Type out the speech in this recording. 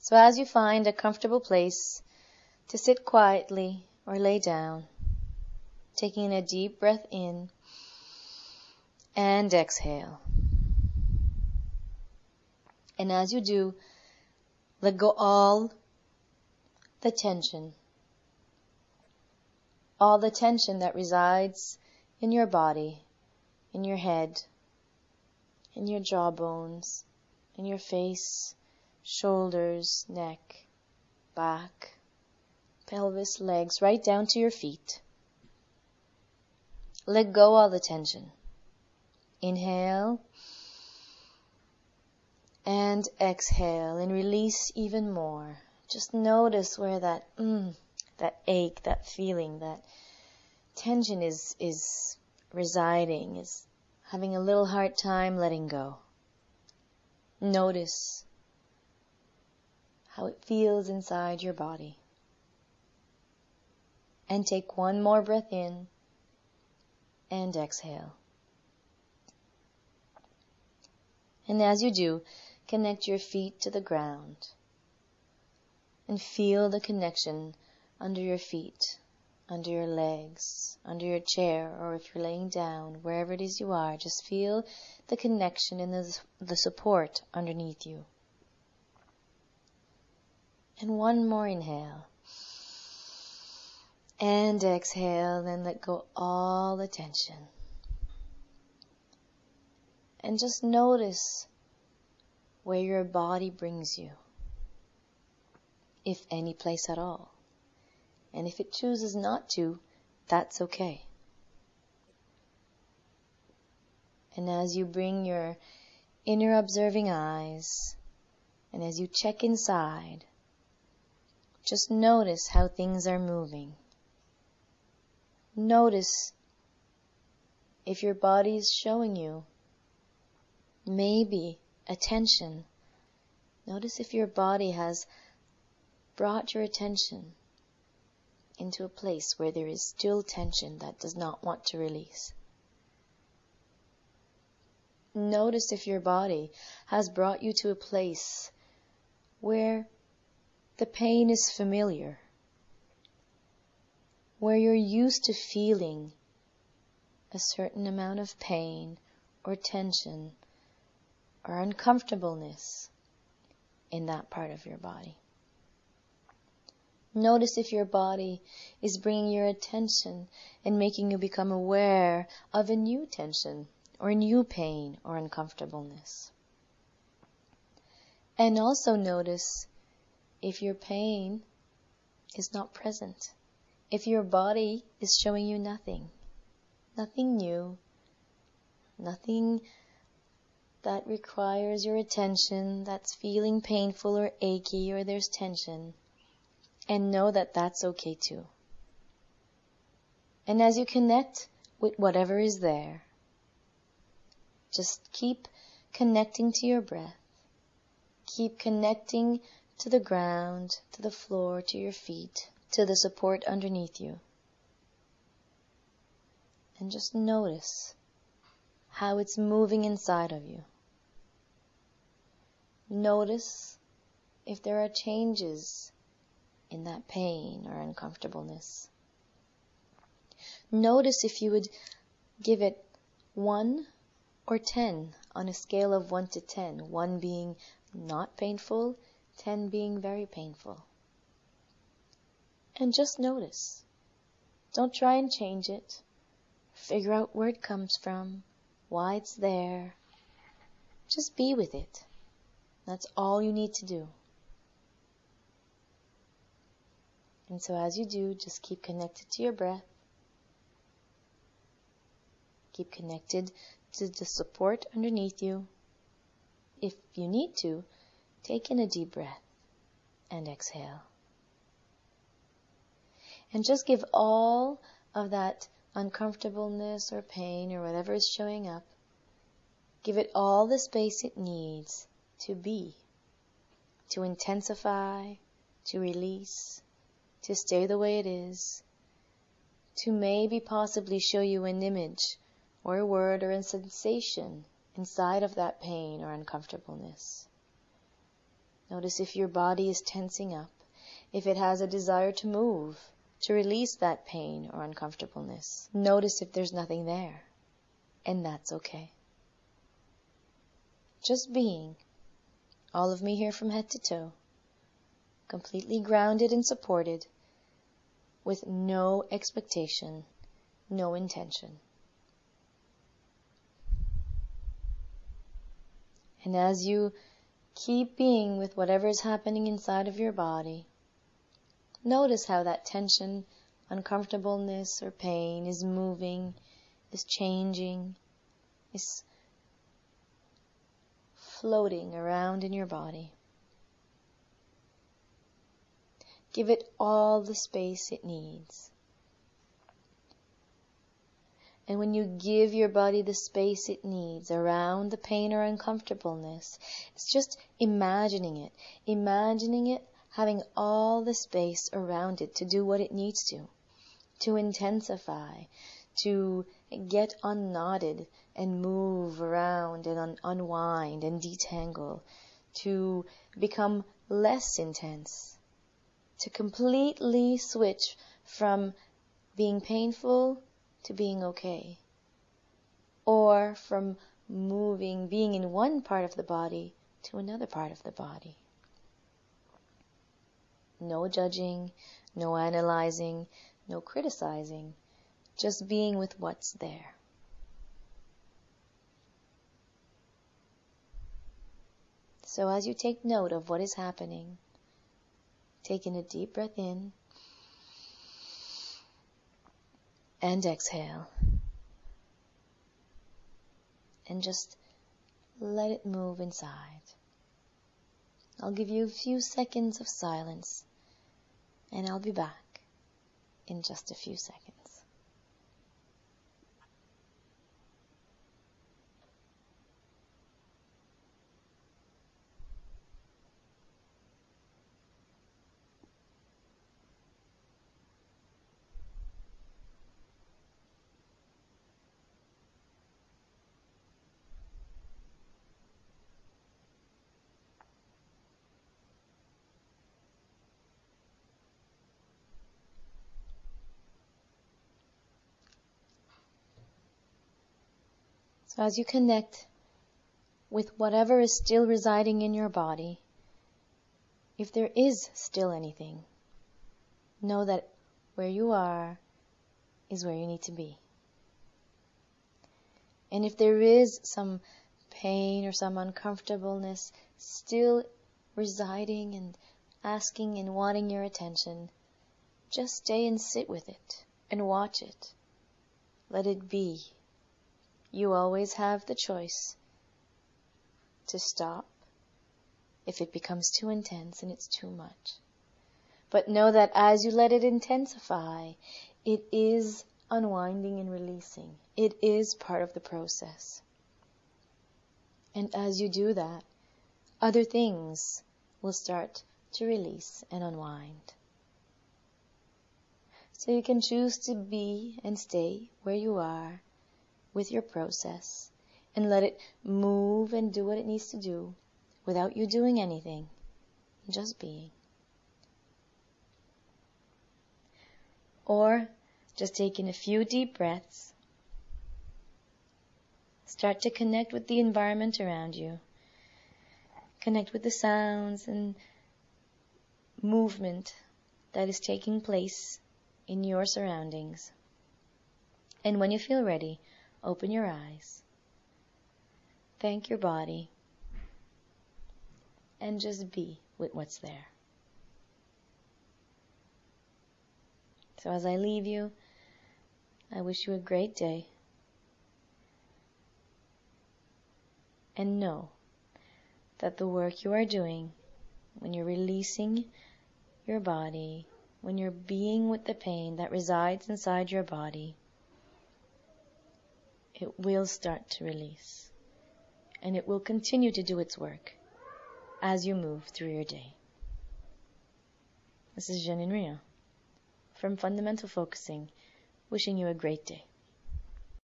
So as you find a comfortable place to sit quietly or lay down, taking a deep breath in and exhale. And as you do, let go all the tension that resides in your body, in your head, in your jawbones, in your face, shoulders, neck, back, pelvis, legs, right down to your feet. Let go all the tension. Inhale and exhale and release even more. Just notice where that ache, that feeling, that tension is residing, is having a little hard time letting go. Notice how it feels inside your body. And take one more breath in and exhale. And as you do, connect your feet to the ground and feel the connection under your feet, under your legs, under your chair, or if you're laying down, wherever it is you are, just feel the connection and the support underneath you. And one more inhale. And exhale, and let go all the tension. And just notice where your body brings you, if any place at all. And if it chooses not to, that's okay. And as you bring your inner observing eyes, and as you check inside, just notice how things are moving. Notice if your body is showing you maybe a tension. Notice if your body has brought your attention into a place where there is still tension that does not want to release. Notice if your body has brought you to a place where the pain is familiar, where you're used to feeling a certain amount of pain or tension or uncomfortableness in that part of your body. Notice if your body is bringing your attention and making you become aware of a new tension or new pain or uncomfortableness. And also notice if your pain is not present, if your body is showing you nothing new, nothing that requires your attention, that's feeling painful or achy or there's tension. And know that that's okay too. And as you connect with whatever is there, just keep connecting to your breath. Keep connecting to the ground, to the floor, to your feet, to the support underneath you. And just notice how it's moving inside of you. Notice if there are changes in that pain or uncomfortableness. Notice if you would give it 1 or 10 on a scale of 1 to 10, 1 being not painful, 10 being very painful. And just notice. Don't try and change it. Figure out where it comes from, why it's there. Just be with it. That's all you need to do. And so as you do, just keep connected to your breath. Keep connected to the support underneath you. If you need to, take in a deep breath and exhale. And just give all of that uncomfortableness or pain or whatever is showing up, give it all the space it needs to be, to intensify, to release, to stay the way it is, to maybe possibly show you an image or a word or a sensation inside of that pain or uncomfortableness. Notice if your body is tensing up, if it has a desire to move, to release that pain or uncomfortableness. Notice if there's nothing there, and that's okay. Just being, all of me here from head to toe, completely grounded and supported, with no expectation, no intention. And as you keep being with whatever is happening inside of your body, notice how that tension, uncomfortableness, or pain is moving, is changing, is floating around in your body. Give it all the space it needs. And when you give your body the space it needs around the pain or uncomfortableness, it's just imagining it having all the space around it to do what it needs to intensify, to get unknotted and move around and unwind and detangle, to become less intense, to completely switch from being painful to being okay, or from being in one part of the body to another part of the body. No judging, no analyzing, no criticizing, just being with what's there. So as you take note of what is happening, taking a deep breath in and exhale, and just let it move inside. I'll give you a few seconds of silence, and I'll be back in just a few seconds. So as you connect with whatever is still residing in your body, if there is still anything, know that where you are is where you need to be. And if there is some pain or some uncomfortableness still residing and asking and wanting your attention, just stay and sit with it and watch it. Let it be. You always have the choice to stop if it becomes too intense and it's too much. But know that as you let it intensify, it is unwinding and releasing. It is part of the process. And as you do that, other things will start to release and unwind. So you can choose to be and stay where you are with your process and let it move and do what it needs to do without you doing anything, just being. Or just taking a few deep breaths, start to connect with the environment around you, connect with the sounds and movement that is taking place in your surroundings. And when you feel ready, open your eyes, thank your body, and just be with what's there. So as I leave you, I wish you a great day. And know that the work you are doing, when you're releasing your body, when you're being with the pain that resides inside your body, it will start to release. And it will continue to do its work as you move through your day. This is Janine Rio from Fundamental Focusing, wishing you a great day.